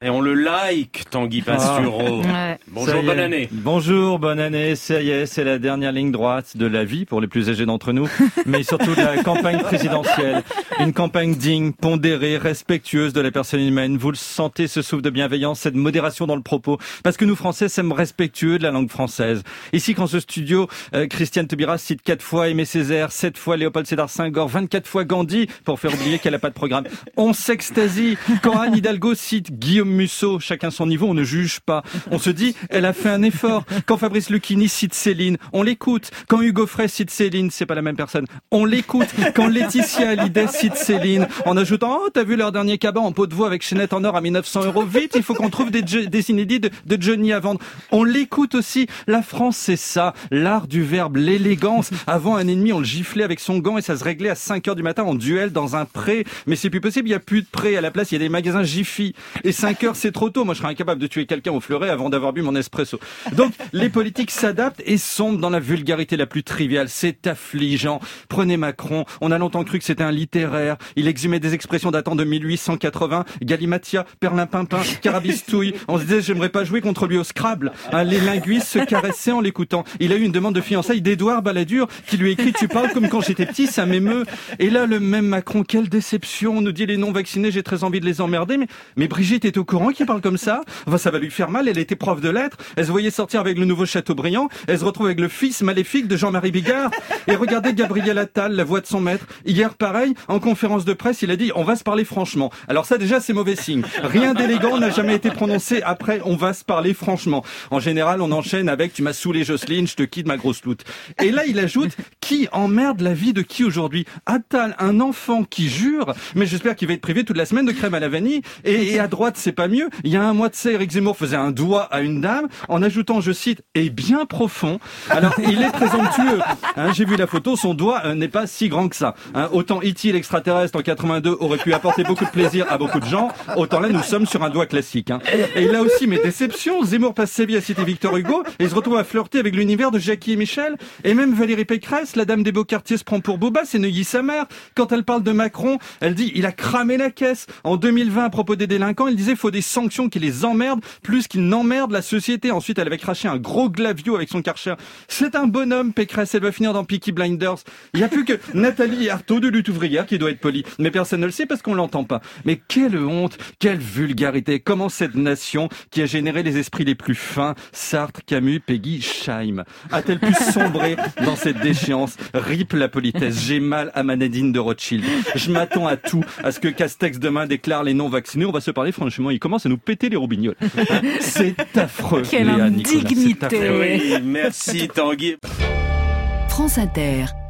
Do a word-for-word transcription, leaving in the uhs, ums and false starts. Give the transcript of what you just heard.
Et on le like, Tanguy Pastureau. Ah. Ouais. Bonjour, bonne année. Bonjour, bonne année. Ça y est, c'est la dernière ligne droite de la vie pour les plus âgés d'entre nous, mais surtout de la campagne présidentielle. Une campagne digne, pondérée, respectueuse de la personne humaine. Vous le sentez, ce souffle de bienveillance, cette modération dans le propos. Parce que nous, Français, sommes respectueux de la langue française. Ici, quand ce studio, euh, Christiane Taubira cite quatre fois Aimé Césaire, sept fois Léopold Sédar Senghor, vingt-quatre fois Gandhi, pour faire oublier qu'elle n'a pas de programme. On s'extasie. Quand Anne Hidalgo cite Guillaume Musso, chacun son niveau, on ne juge pas. On se dit, elle a fait un effort. Quand Fabrice Lucchini cite Céline, on l'écoute. Quand Hugo Frey cite Céline, c'est pas la même personne, on l'écoute. Quand Laetitia Hallyday cite Céline, en ajoutant, oh, t'as vu leur dernier cabas en pot de veau avec chaînette en or à mille neuf cents euros, vite, il faut qu'on trouve des, des inédits de, de Johnny à vendre. On l'écoute aussi. La France, c'est ça, l'art du verbe, l'élégance. Avant, un ennemi, on le giflait avec son gant et ça se réglait à cinq heures du matin en duel dans un pré. Mais c'est plus possible, il y a plus de pré. À la place, il y a des magasins Jiffy. Et cinq heures, c'est trop tôt. Moi, je serais incapable de tuer quelqu'un au fleuret avant d'avoir bu mon espresso. Donc, les politiques s'adaptent et sombrent dans la vulgarité la plus triviale. C'est affligeant. Prenez Macron. On a longtemps cru que c'était un littéraire. Il exhumait des expressions datant de mille huit cent quatre-vingts. Galimatia, Perlimpinpin, Carabistouille. On se disait, j'aimerais pas jouer contre lui au Scrabble. Hein, les linguistes se caressaient en l'écoutant. Il a eu une demande de fiançailles d'Édouard Balladur qui lui écrit, tu parles comme quand j'étais petit, ça m'émeut. Et là, le même Macron, quelle déception. On nous dit les non-vaccinés, j'ai très envie de les emmerder. Mais, mais Brigitte est au courant qu'il parle comme ça? Enfin, ça va lui faire mal. Elle était prof de lettres. Elle se voyait sortir avec le nouveau Chateaubriand. Elle se retrouve avec le fils maléfique de Jean-Marie Bigard. Et regardez Gabriel Attal, la voix de son maître. Hier, pareil, en conférence de presse, il a dit, on va se parler franchement. Alors ça, déjà, c'est mauvais signe. Rien d'élégant n'a jamais été prononcé après, on va se parler franchement. En général, on enchaîne avec, tu m'as saoulé Jocelyne, je te quitte ma grosse loute. Et là, il ajoute, qui emmerde la vie de qui aujourd'hui? Attal, un enfant qui jure, mais j'espère qu'il va être privé toute la semaine de crème à la vanille. Et, et à droite, c'est pas mieux. Il y a un mois de ça, Éric Zemmour faisait un doigt à une dame en ajoutant, je cite, et bien profond. Alors, il est présomptueux. Hein, j'ai vu la photo, son doigt euh, n'est pas si grand que ça. Hein, autant E T l'extraterrestre en quatre-vingt-deux aurait pu apporter beaucoup de plaisir à beaucoup de gens, autant là, nous sommes sur un doigt classique. Hein. Et là aussi, mes déceptions, Zemmour passe sa vie à citer Victor Hugo et se retrouve à flirter avec l'univers de Jackie et Michel. Et même Valérie Pécresse, la dame des beaux quartiers, se prend pour Booba, c'est Neuilly sa mère. Quand elle parle de Macron, elle dit, il a cramé la caisse. En deux mille vingt, à propos des délinquants, il disait, faut des sanctions qui les emmerdent plus qu'ils n'emmerdent la société. Ensuite, elle avait craché un gros glavio avec son Karcher. C'est un bonhomme, Pécresse, elle va finir dans Peaky Blinders. Il n'y a plus que Nathalie Arthaud de Lutte ouvrière qui doit être polie. Mais personne ne le sait parce qu'on l'entend pas. Mais quelle honte, quelle vulgarité. Comment cette nation qui a généré les esprits les plus fins, Sartre, Camus, Peggy, Scheim, a-t-elle pu sombrer dans cette déchéance? Rip la politesse, j'ai mal à ma Nadine de Rothschild. Je m'attends à tout, à ce que Castex demain déclare les non-vaccinés. On va se parler franchement, il commence à nous péter les roubignoles. C'est affreux, Quelle Léa indignité. Nicolas, c'est affreux. Oui, merci Tanguy. France Inter.